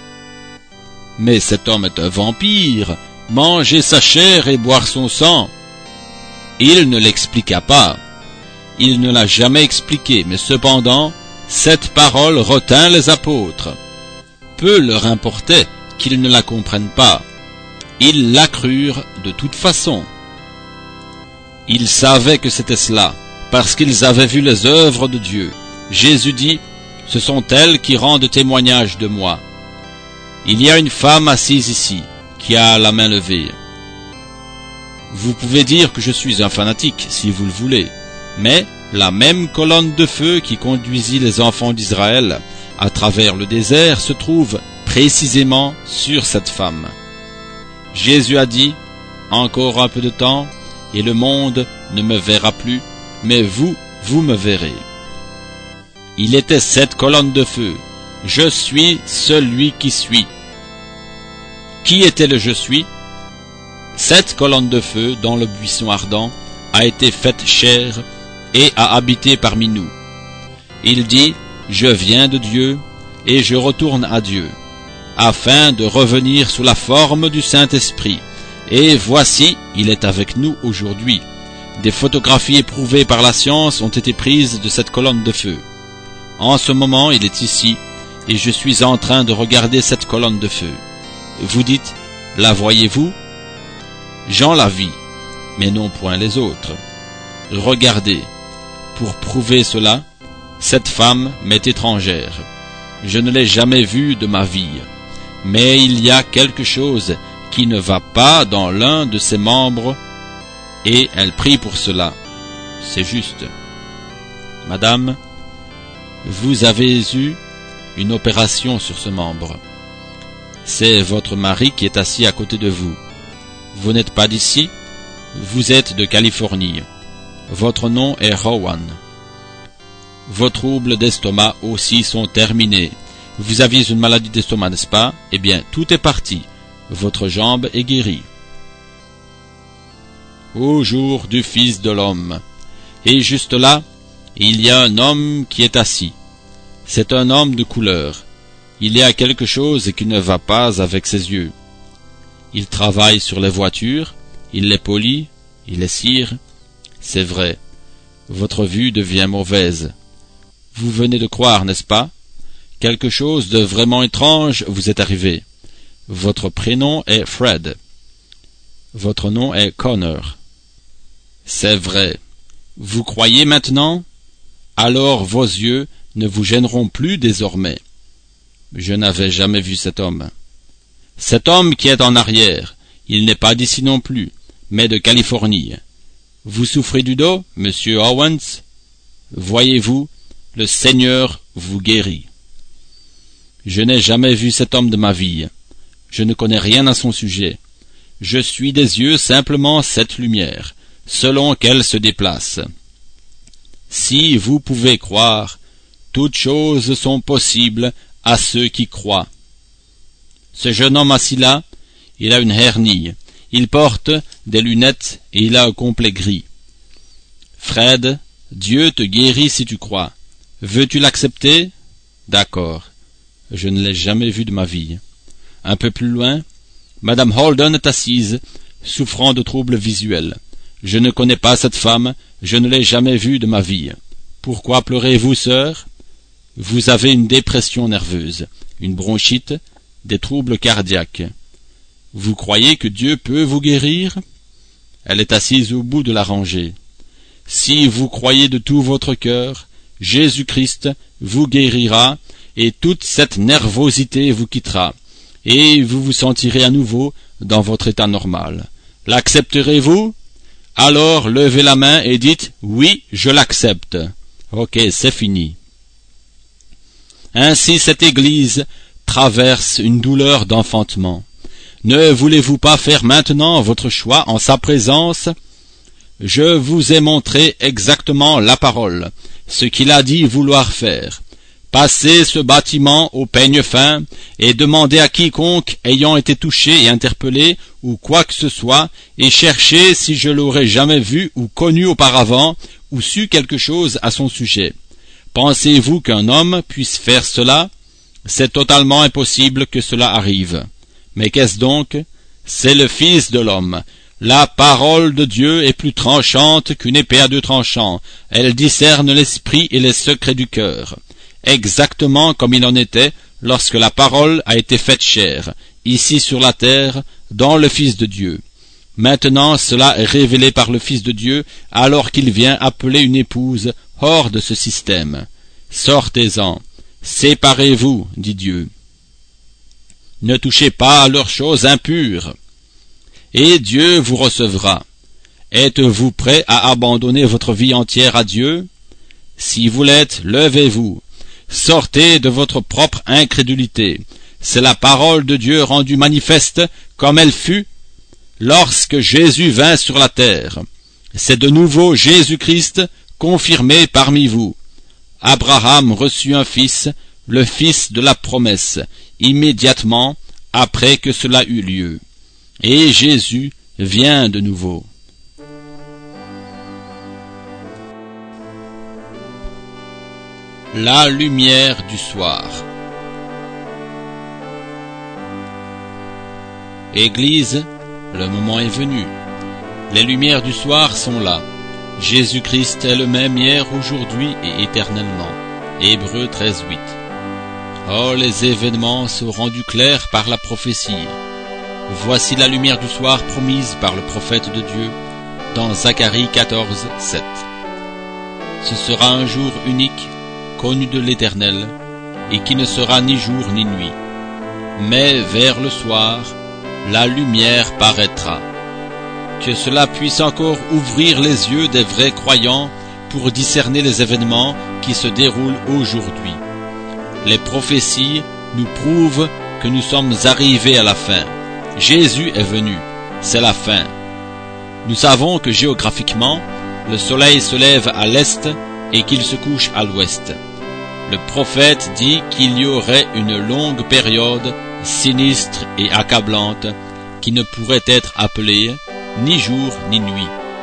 Mais cet homme est un vampire, manger sa chair et boire son sang. Il ne l'expliqua pas. Il ne l'a jamais expliqué, mais cependant, cette parole retint les apôtres. Peu leur importait qu'ils ne la comprennent pas. Ils la crurent de toute façon. Ils savaient que c'était cela, parce qu'ils avaient vu les œuvres de Dieu. Jésus dit, « Ce sont elles qui rendent témoignage de moi. » Il y a une femme assise ici, qui a la main levée. Vous pouvez dire que je suis un fanatique, si vous le voulez, mais la même colonne de feu qui conduisit les enfants d'Israël à travers le désert se trouve précisément sur cette femme. Jésus a dit, « Encore un peu de temps, et le monde ne me verra plus, mais vous me verrez. » Il était cette colonne de feu. « Je suis celui qui suis. » Qui était le « Je suis » ? Cette colonne de feu, dans le buisson ardent, a été faite chair et a habité parmi nous. Il dit, « Je viens de Dieu, et je retourne à Dieu, afin de revenir sous la forme du Saint-Esprit. Et voici, il est avec nous aujourd'hui. » Des photographies éprouvées par la science ont été prises de cette colonne de feu. En ce moment, il est ici, et je suis en train de regarder cette colonne de feu. Vous dites, « La voyez-vous » ? J'en la vis, mais non point les autres. Regardez, pour prouver cela, cette femme m'est étrangère. Je ne l'ai jamais vue de ma vie. Mais il y a quelque chose qui ne va pas dans l'un de ses membres, et elle prie pour cela. C'est juste. Madame, vous avez eu une opération sur ce membre. C'est votre mari qui est assis à côté de vous. Vous n'êtes pas d'ici, vous êtes de Californie. Votre nom est Rowan. Vos troubles d'estomac aussi sont terminés. Vous aviez une maladie d'estomac, n'est-ce pas? Eh bien, tout est parti. Votre jambe est guérie. Au jour du Fils de l'homme, Et juste là, il y a un homme qui est assis. C'est un homme de couleur. Il y a quelque chose qui ne va pas avec ses yeux. Il travaille sur les voitures, il les polit, il les cire. C'est vrai, votre vue devient mauvaise. Vous venez de croire, n'est-ce pas? Quelque chose de vraiment étrange vous est arrivé. Votre prénom est Fred. Votre nom est Connor. C'est vrai. Vous croyez maintenant? Alors vos yeux ne vous gêneront plus désormais. Je n'avais jamais vu cet homme. Cet homme qui est en arrière, il n'est pas d'ici non plus, mais de Californie. Vous souffrez du dos, monsieur Owens? Voyez-vous, le Seigneur vous guérit. Je n'ai jamais vu cet homme de ma vie. Je ne connais rien à son sujet. Je suis des yeux simplement cette lumière, selon qu'elle se déplace. Si vous pouvez croire, toutes choses sont possibles à ceux qui croient. Ce jeune homme assis là, il a une hernie, il porte des lunettes et il a un complet gris. Fred, Dieu te guérit si tu crois. Veux-tu l'accepter? D'accord. Je ne l'ai jamais vu de ma vie. Un peu plus loin, Madame Holden est assise, souffrant de troubles visuels. Je ne connais pas cette femme, je ne l'ai jamais vue de ma vie. Pourquoi pleurez-vous, sœur? Vous avez une dépression nerveuse, une bronchite, des troubles cardiaques. Vous croyez que Dieu peut vous guérir? Elle est assise au bout de la rangée. Si vous croyez de tout votre cœur, Jésus-Christ vous guérira et toute cette nervosité vous quittera, et vous vous sentirez à nouveau dans votre état normal. L'accepterez-vous? Alors levez la main et dites « Oui, je l'accepte ». Ok, c'est fini. Ainsi cette Église traverse une douleur d'enfantement. Ne voulez-vous pas faire maintenant votre choix en sa présence? Je vous ai montré exactement la parole, ce qu'il a dit vouloir faire. Passez ce bâtiment au peigne fin et demandez à quiconque ayant été touché et interpellé ou quoi que ce soit et cherchez si je l'aurais jamais vu ou connu auparavant ou su quelque chose à son sujet. Pensez-vous qu'un homme puisse faire cela? C'est totalement impossible que cela arrive. Mais qu'est-ce donc? C'est le Fils de l'homme. La parole de Dieu est plus tranchante qu'une épée à deux tranchants. Elle discerne l'esprit et les secrets du cœur. Exactement comme il en était lorsque la parole a été faite chair, ici sur la terre, dans le Fils de Dieu. Maintenant cela est révélé par le Fils de Dieu, alors qu'il vient appeler une épouse hors de ce système. Sortez-en, séparez-vous, dit Dieu. Ne touchez pas à leurs choses impures, et Dieu vous recevra. Êtes-vous prêt à abandonner votre vie entière à Dieu? Si vous l'êtes, levez-vous. Sortez de votre propre incrédulité. C'est la parole de Dieu rendue manifeste comme elle fut lorsque Jésus vint sur la terre. C'est de nouveau Jésus-Christ confirmé parmi vous. Abraham reçut un fils, le fils de la promesse, immédiatement après que cela eut lieu. Et Jésus vient de nouveau. La lumière du soir. Église, le moment est venu. Les lumières du soir sont là. Jésus-Christ est le même hier, aujourd'hui et éternellement. Hébreux 13:8. Oh, les événements sont rendus clairs par la prophétie. Voici la lumière du soir promise par le prophète de Dieu dans Zacharie 14:7. Ce sera un jour unique, connu de l'Éternel, et qui ne sera ni jour ni nuit. Mais vers le soir, la lumière paraîtra. Que cela puisse encore ouvrir les yeux des vrais croyants pour discerner les événements qui se déroulent aujourd'hui. Les prophéties nous prouvent que nous sommes arrivés à la fin. Jésus est venu, c'est la fin. Nous savons que géographiquement, le soleil se lève à l'est et qu'il se couche à l'ouest. Le prophète dit qu'il y aurait une longue période sinistre et accablante qui ne pourrait être appelée ni jour ni nuit.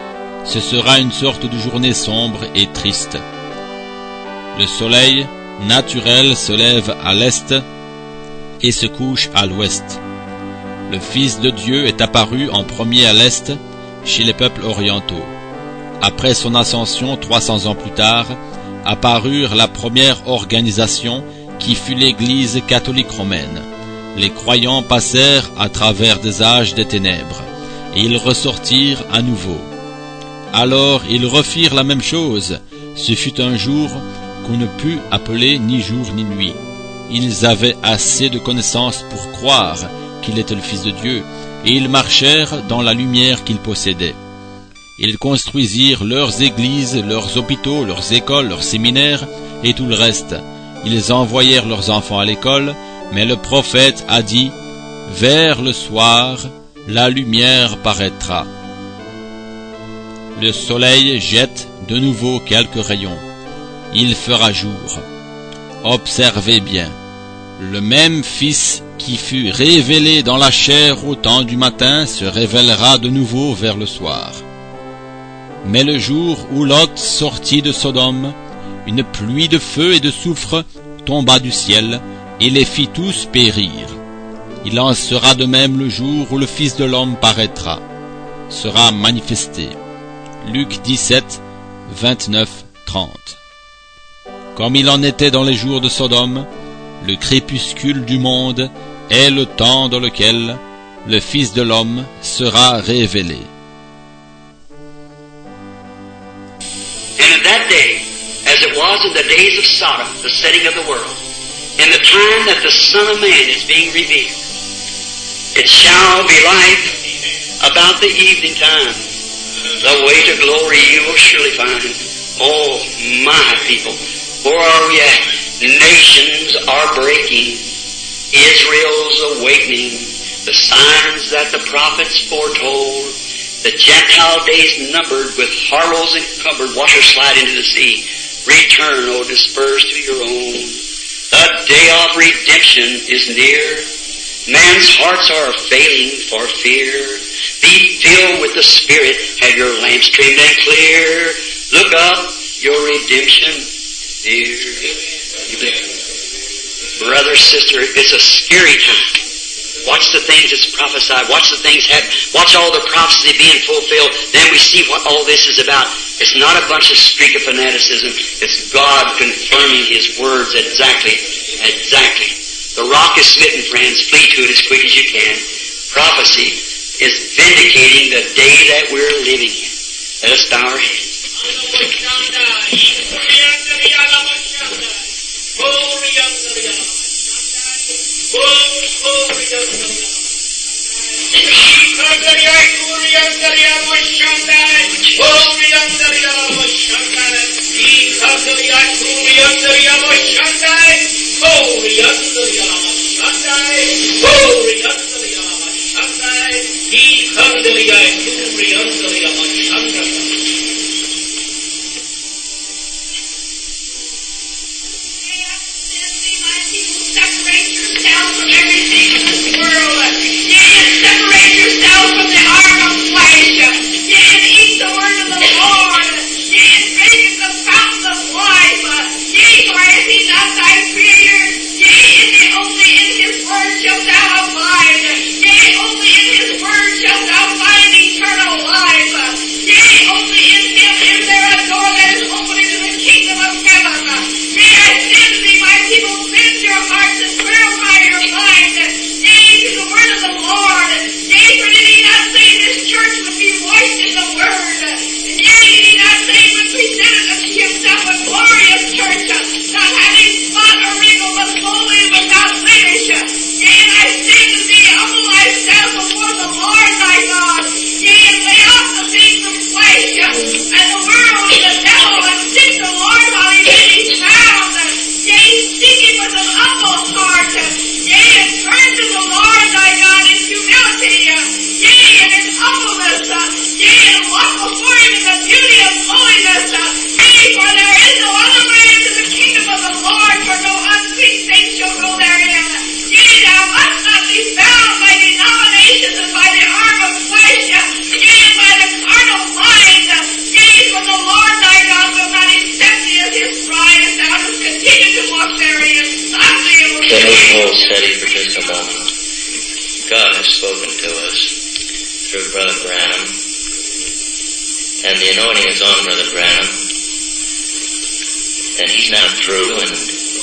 Ce sera une sorte de journée sombre et triste. Le soleil naturel se lève à l'est et se couche à l'ouest. Le Fils de Dieu est apparu en premier à l'est chez les peuples orientaux. Après son ascension 300 ans plus tard, apparurent la première organisation qui fut l'Église catholique romaine. Les croyants passèrent à travers des âges des ténèbres, et ils ressortirent à nouveau. Alors ils refirent la même chose. Ce fut un jour qu'on ne put appeler ni jour ni nuit. Ils avaient assez de connaissances pour croire qu'il était le Fils de Dieu, et ils marchèrent dans la lumière qu'ils possédaient. Ils construisirent leurs églises, leurs hôpitaux, leurs écoles, leurs séminaires et tout le reste. Ils envoyèrent leurs enfants à l'école, mais le prophète a dit « Vers le soir, la lumière paraîtra. » Le soleil jette de nouveau quelques rayons. Il fera jour. Observez bien. Le même Fils qui fut révélé dans la chair au temps du matin se révélera de nouveau vers le soir. Mais le jour où Lot sortit de Sodome, une pluie de feu et de soufre tomba du ciel et les fit tous périr. Il en sera de même le jour où le Fils de l'homme paraîtra, sera manifesté. Luc 17, 29, 30. Comme il en était dans les jours de Sodome, le crépuscule du monde est le temps dans lequel le Fils de l'homme sera révélé. And in that day, as it was in the days of Sodom, the setting of the world, in the time that the Son of Man is being revealed, it shall be like about the evening time. The way to glory you will surely find. Oh, my people, where are we at? Nations are breaking. Israel's awakening. The signs that the prophets foretold. The Gentile days numbered, with harlots encumbered, water slide into the sea. Return, O dispersed to your own. The day of redemption is near. Man's hearts are failing for fear. Be filled with the Spirit, have your lamps trimmed and clear. Look up, your redemption near. Brother, sister, it's a scary time. Watch the things that's prophesied. Watch the things happen. Watch all the prophecy being fulfilled. Then we see what all this is about. It's not a bunch of streak of fanaticism. It's God confirming His words exactly. The rock is smitten, friends. Flee to it as quick as you can. Prophecy is vindicating the day that we're living in. Let us bow our heads. Yea, for as he doth thy creator, yea, in the only in his word shalt thou abide. has spoken to us through Brother Branham. And the anointing is on Brother Branham. And he's now through and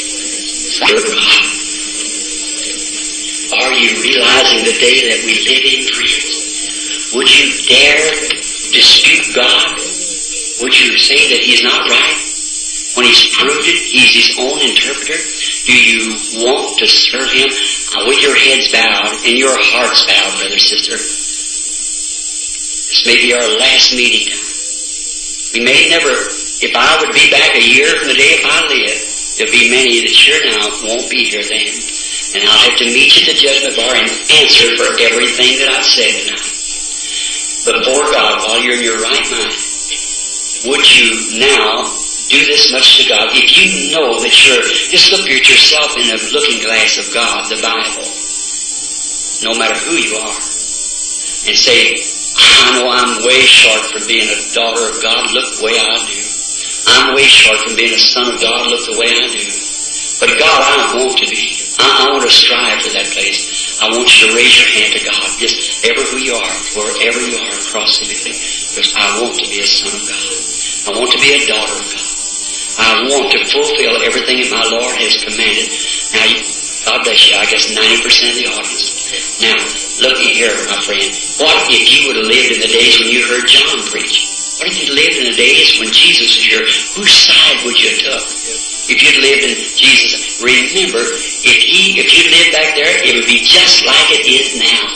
are you realizing the day that we live in, friends? Would you dare dispute God? Would you say that He's not right? When He's proved it, He's His own interpreter. Do you want to serve Him with your heads bowed and your hearts bowed, brother, sister? This may be our last meeting. We may never, if I would be back a year from the day if I live, there'll be many that sure now won't be here then. And I'll have to meet you at the judgment bar and answer for everything that I've said tonight. Before God, while you're in your right mind, would you now do this much to God? If you know that just look at yourself in a looking glass of God, the Bible, no matter who you are, and say, I know I'm way short from being a daughter of God, look the way I do. I'm way short from being a son of God, look the way I do. But God, I want to be. I want to strive for that place. I want you to raise your hand to God, just ever who you are, wherever you are across the building, because I want to be a son of God. I want to be a daughter of God. I want to fulfill everything that my Lord has commanded. Now, God bless you, I guess 90% of the audience. Now, look here, my friend. What if you would have lived in the days when you heard John preach? What if you lived in the days when Jesus was here? Whose side would you have took? If you'd lived in Jesus, remember, if you lived back there, it would be just like it is now.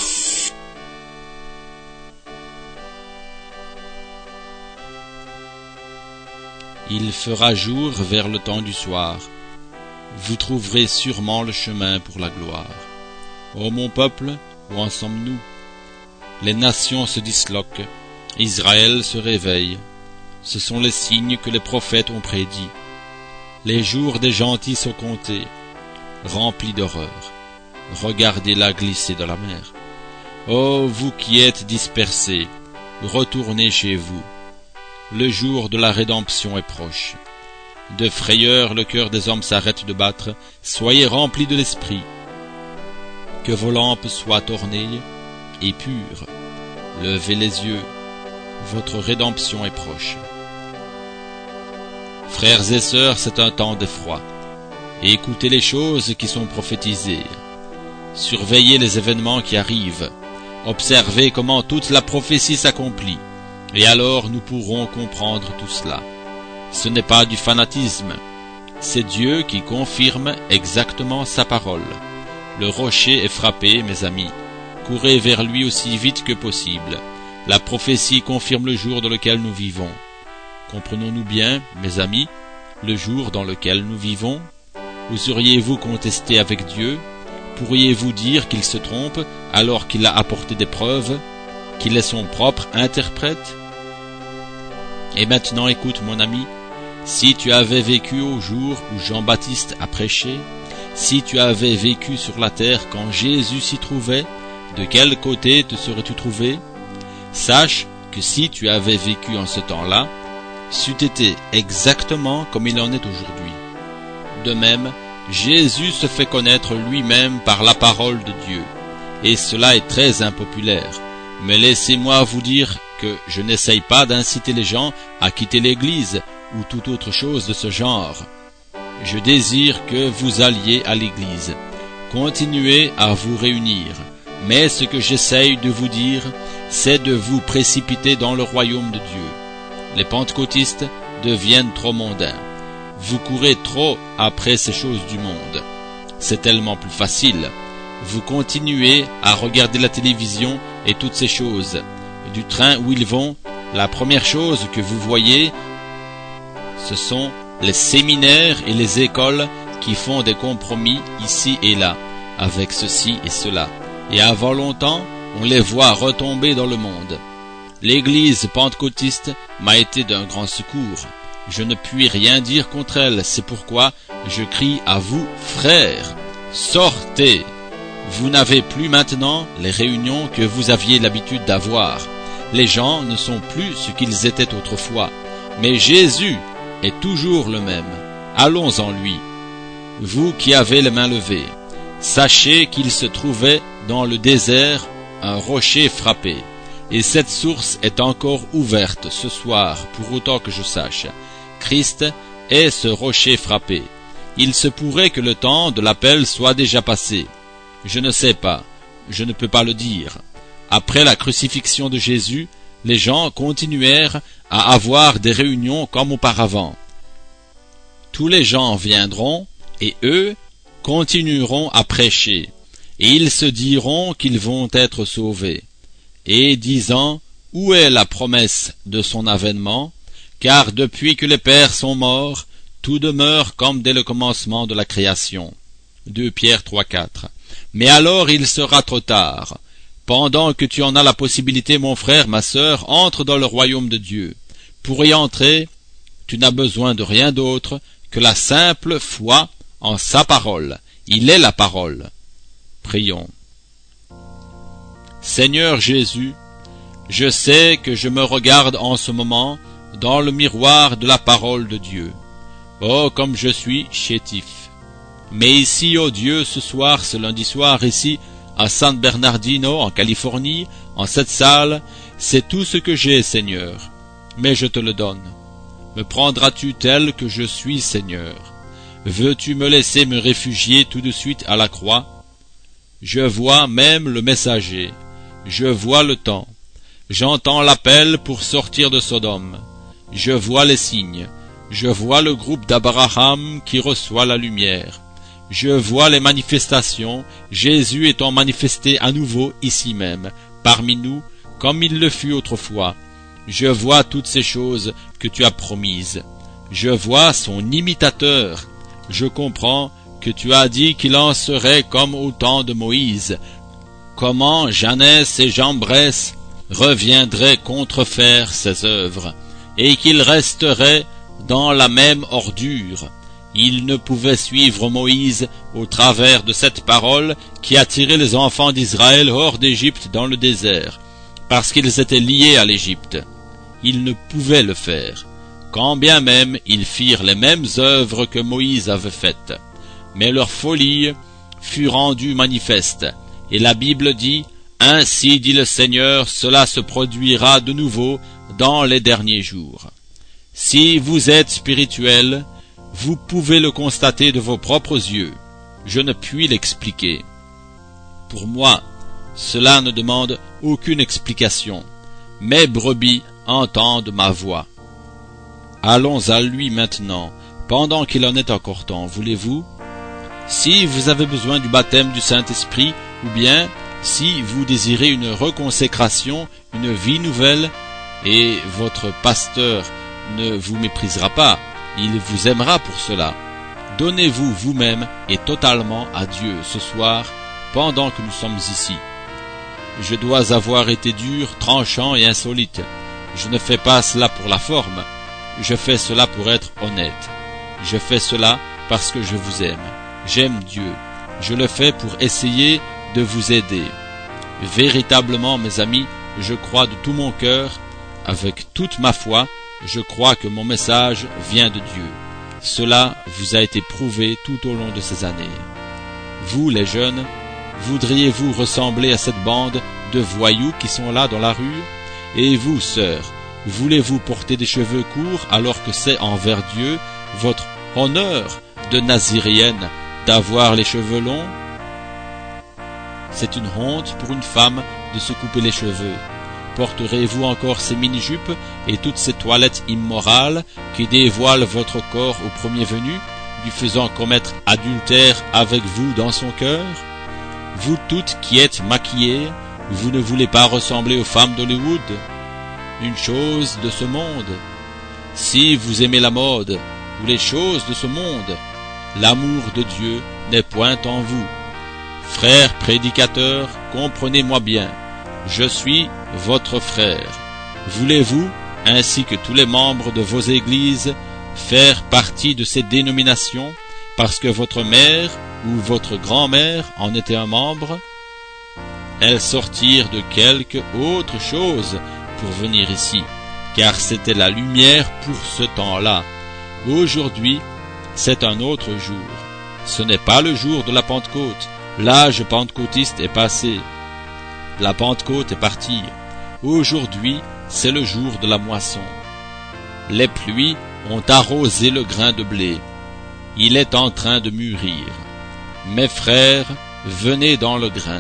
Il fera jour vers le temps du soir. Vous trouverez sûrement le chemin pour la gloire. Ô mon peuple, où en sommes-nous? Les nations se disloquent, Israël se réveille. Ce sont les signes que les prophètes ont prédits. Les jours des gentils sont comptés, remplis d'horreur. Regardez-la glisser dans la mer. Ô vous qui êtes dispersés, retournez chez vous. Le jour de la rédemption est proche. De frayeur, le cœur des hommes s'arrête de battre. Soyez remplis de l'esprit. Que vos lampes soient ornées et pures. Levez les yeux. Votre rédemption est proche. Frères et sœurs, c'est un temps d'effroi. Écoutez les choses qui sont prophétisées. Surveillez les événements qui arrivent. Observez comment toute la prophétie s'accomplit. Et alors nous pourrons comprendre tout cela. Ce n'est pas du fanatisme. C'est Dieu qui confirme exactement sa parole. Le rocher est frappé, mes amis. Courez vers lui aussi vite que possible. La prophétie confirme le jour dans lequel nous vivons. Comprenons-nous bien, mes amis, le jour dans lequel nous vivons? Oseriez-vous contester avec Dieu? Pourriez-vous dire qu'il se trompe alors qu'il a apporté des preuves, qu'il est son propre interprète? Et maintenant écoute mon ami, si tu avais vécu au jour où Jean-Baptiste a prêché, si tu avais vécu sur la terre quand Jésus s'y trouvait, de quel côté te serais-tu trouvé? Sache que si tu avais vécu en ce temps-là, c'eût été exactement comme il en est aujourd'hui. De même, Jésus se fait connaître lui-même par la parole de Dieu, et cela est très impopulaire. Mais laissez-moi vous dire que je n'essaye pas d'inciter les gens à quitter l'Église ou toute autre chose de ce genre. Je désire que vous alliez à l'Église. Continuez à vous réunir. Mais ce que j'essaye de vous dire, c'est de vous précipiter dans le royaume de Dieu. Les pentecôtistes deviennent trop mondains. Vous courez trop après ces choses du monde. C'est tellement plus facile. Vous continuez à regarder la télévision et toutes ces choses. Du train où ils vont, la première chose que vous voyez, ce sont les séminaires et les écoles qui font des compromis ici et là, avec ceci et cela. Et avant longtemps, on les voit retomber dans le monde. L'Église pentecôtiste m'a été d'un grand secours. Je ne puis rien dire contre elle, c'est pourquoi je crie à vous, frères, sortez! Vous n'avez plus maintenant les réunions que vous aviez l'habitude d'avoir. Les gens ne sont plus ce qu'ils étaient autrefois. Mais Jésus est toujours le même. Allons en lui. Vous qui avez les mains levées, sachez qu'il se trouvait dans le désert un rocher frappé. Et cette source est encore ouverte ce soir, pour autant que je sache. Christ est ce rocher frappé. Il se pourrait que le temps de l'appel soit déjà passé. Je ne sais pas, je ne peux pas le dire. Après la crucifixion de Jésus, les gens continuèrent à avoir des réunions comme auparavant. Tous les gens viendront, et eux continueront à prêcher, et ils se diront qu'ils vont être sauvés. Et disant, où est la promesse de son avènement? Car depuis que les pères sont morts, tout demeure comme dès le commencement de la création. 2 Pierre 3,4. Mais alors il sera trop tard. Pendant que tu en as la possibilité, mon frère, ma sœur, entre dans le royaume de Dieu. Pour y entrer, tu n'as besoin de rien d'autre que la simple foi en sa parole. Il est la parole. Prions. Seigneur Jésus, je sais que je me regarde en ce moment dans le miroir de la parole de Dieu. Oh, comme je suis chétif. Mais ici, oh Dieu, ce soir, ce lundi soir, ici, à San Bernardino, en Californie, en cette salle, c'est tout ce que j'ai, Seigneur. Mais je te le donne. Me prendras-tu tel que je suis, Seigneur? Veux-tu me laisser me réfugier tout de suite à la croix? Je vois même le messager. Je vois le temps. J'entends l'appel pour sortir de Sodome. Je vois les signes. Je vois le groupe d'Abraham qui reçoit la lumière. Je vois les manifestations. Jésus étant manifesté à nouveau ici même, parmi nous, comme il le fut autrefois. Je vois toutes ces choses que tu as promises. Je vois son imitateur. Je comprends que tu as dit qu'il en serait comme au temps de Moïse. Comment Jeannès et Jean Bresse reviendraient contrefaire ses œuvres, et qu'ils resteraient dans la même ordure. Ils ne pouvaient suivre Moïse au travers de cette parole qui a tiré les enfants d'Israël hors d'Égypte dans le désert, parce qu'ils étaient liés à l'Égypte. Ils ne pouvaient le faire, quand bien même ils firent les mêmes œuvres que Moïse avait faites. Mais leur folie fut rendue manifeste, et la Bible dit, « Ainsi dit le Seigneur, cela se produira de nouveau dans les derniers jours. » Si vous êtes spirituel, vous pouvez le constater de vos propres yeux. Je ne puis l'expliquer. Pour moi, cela ne demande aucune explication. Mes brebis entendent ma voix. Allons à lui maintenant, pendant qu'il en est encore temps, voulez-vous? Si vous avez besoin du baptême du Saint-Esprit, ou bien si vous désirez une reconsécration, une vie nouvelle, et votre pasteur ne vous méprisera pas, il vous aimera pour cela. Donnez-vous vous-même et totalement à Dieu ce soir, pendant que nous sommes ici. Je dois avoir été dur, tranchant et insolite. Je ne fais pas cela pour la forme. Je fais cela pour être honnête. Je fais cela parce que je vous aime. J'aime Dieu. Je le fais pour essayer de vous aider. Véritablement, mes amis, je crois de tout mon cœur, avec toute ma foi, je crois que mon message vient de Dieu. Cela vous a été prouvé tout au long de ces années. Vous, les jeunes, voudriez-vous ressembler à cette bande de voyous qui sont là dans la rue? Et vous, sœurs, voulez-vous porter des cheveux courts alors que c'est envers Dieu votre honneur de naziréenne d'avoir les cheveux longs? C'est une honte pour une femme de se couper les cheveux. Porterez-vous encore ces mini-jupes et toutes ces toilettes immorales qui dévoilent votre corps au premier venu, lui faisant commettre adultère avec vous dans son cœur? Vous toutes qui êtes maquillées, vous ne voulez pas ressembler aux femmes d'Hollywood? Une chose de ce monde. Si vous aimez la mode ou les choses de ce monde, l'amour de Dieu n'est point en vous. Frères prédicateurs, comprenez-moi bien. Je suis votre frère. Voulez-vous, ainsi que tous les membres de vos églises, faire partie de ces dénominations parce que votre mère ou votre grand-mère en était un membre? Elles sortirent de quelque autre chose pour venir ici, car c'était la lumière pour ce temps-là. Aujourd'hui, c'est un autre jour. Ce n'est pas le jour de la Pentecôte. L'âge pentecôtiste est passé. La Pentecôte est partie. Aujourd'hui, c'est le jour de la moisson. Les pluies ont arrosé le grain de blé. Il est en train de mûrir. Mes frères, venez dans le grain.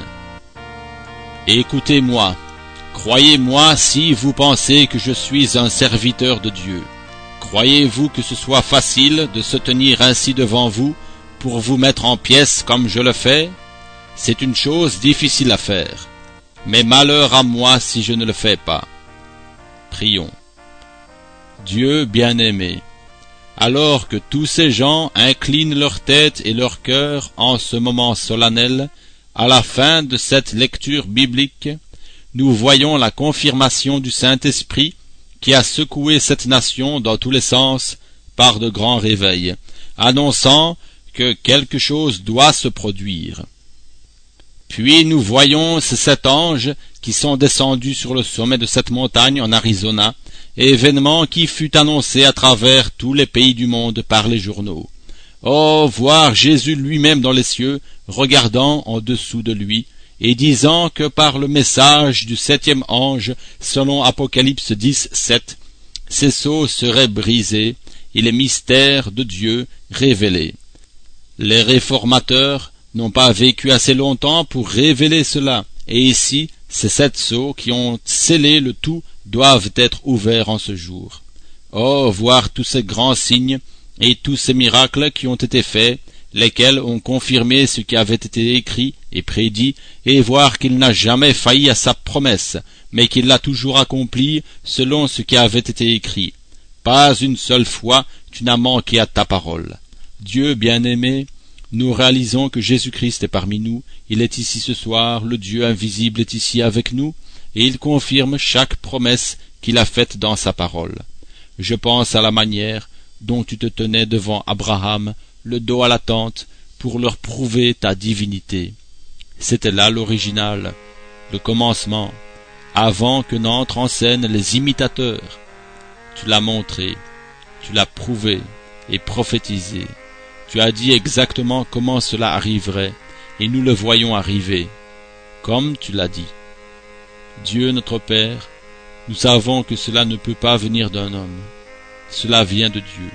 Écoutez-moi. Croyez-moi si vous pensez que je suis un serviteur de Dieu. Croyez-vous que ce soit facile de se tenir ainsi devant vous pour vous mettre en pièces comme je le fais? C'est une chose difficile à faire. Mais malheur à moi si je ne le fais pas. Prions. Dieu bien-aimé, alors que tous ces gens inclinent leur tête et leur cœur en ce moment solennel, à la fin de cette lecture biblique, nous voyons la confirmation du Saint-Esprit qui a secoué cette nation dans tous les sens par de grands réveils, annonçant que quelque chose doit se produire. Puis nous voyons ces 7 anges qui sont descendus sur le sommet de cette montagne en Arizona, événement qui fut annoncé à travers tous les pays du monde par les journaux. Oh, voir Jésus lui-même dans les cieux, regardant en dessous de lui, et disant que par le message du 7e ange, selon Apocalypse 10, 7, ces sceaux seraient brisés, et les mystères de Dieu révélés. Les réformateurs n'ont pas vécu assez longtemps pour révéler cela, et ici, ces 7 sceaux qui ont scellé le tout doivent être ouverts en ce jour. Oh, voir tous ces grands signes et tous ces miracles qui ont été faits, lesquels ont confirmé ce qui avait été écrit et prédit, et voir qu'il n'a jamais failli à sa promesse, mais qu'il l'a toujours accompli selon ce qui avait été écrit. Pas une seule fois tu n'as manqué à ta parole. Dieu bien-aimé, nous réalisons que Jésus-Christ est parmi nous, il est ici ce soir, le Dieu invisible est ici avec nous, et il confirme chaque promesse qu'il a faite dans sa parole. Je pense à la manière dont tu te tenais devant Abraham, le dos à la tente, pour leur prouver ta divinité. C'était là l'original, le commencement, avant que n'entrent en scène les imitateurs. Tu l'as montré, tu l'as prouvé et prophétisé. Tu as dit exactement comment cela arriverait, et nous le voyons arriver, comme tu l'as dit. Dieu notre Père, nous savons que cela ne peut pas venir d'un homme, cela vient de Dieu.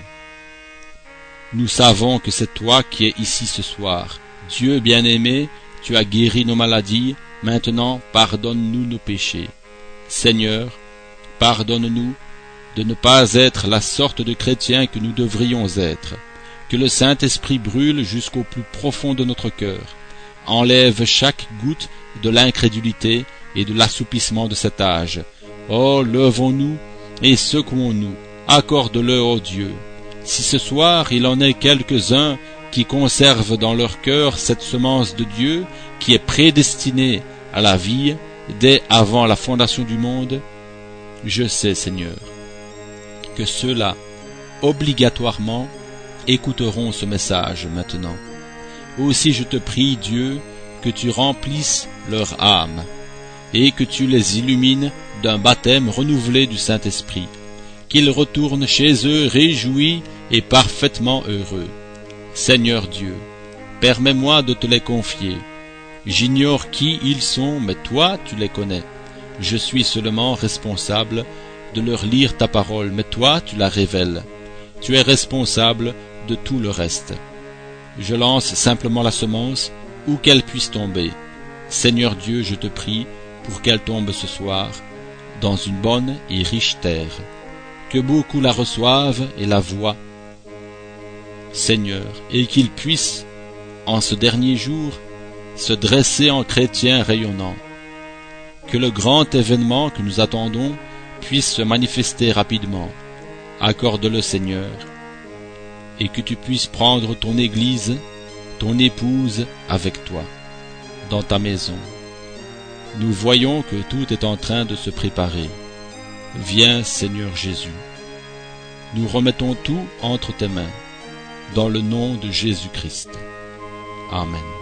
Nous savons que c'est toi qui es ici ce soir. Dieu bien-aimé, tu as guéri nos maladies, maintenant pardonne-nous nos péchés. Seigneur, pardonne-nous de ne pas être la sorte de chrétiens que nous devrions être. Que le Saint-Esprit brûle jusqu'au plus profond de notre cœur, enlève chaque goutte de l'incrédulité et de l'assoupissement de cet âge. Oh, levons-nous et secouons-nous, accorde-le, ô Dieu. Si ce soir il en est quelques-uns qui conservent dans leur cœur cette semence de Dieu qui est prédestinée à la vie dès avant la fondation du monde, je sais, Seigneur, que ceux-là, obligatoirement, écouteront ce message maintenant. Aussi je te prie, Dieu, que tu remplisses leur âme et que tu les illumines d'un baptême renouvelé du Saint-Esprit, qu'ils retournent chez eux réjouis et parfaitement heureux. Seigneur Dieu, permets-moi de te les confier. J'ignore qui ils sont, mais toi tu les connais. Je suis seulement responsable de leur lire ta parole, mais toi tu la révèles. Tu es responsable de tout le reste. Je lance simplement la semence où qu'elle puisse tomber. Seigneur Dieu, je te prie pour qu'elle tombe ce soir dans une bonne et riche terre, que beaucoup la reçoivent et la voient, Seigneur, et qu'ils puissent, en ce dernier jour, se dresser en chrétiens rayonnants. Que le grand événement que nous attendons puisse se manifester rapidement. Accorde-le, Seigneur, et que tu puisses prendre ton Église, ton épouse avec toi, dans ta maison. Nous voyons que tout est en train de se préparer. Viens, Seigneur Jésus. Nous remettons tout entre tes mains, dans le nom de Jésus-Christ. Amen.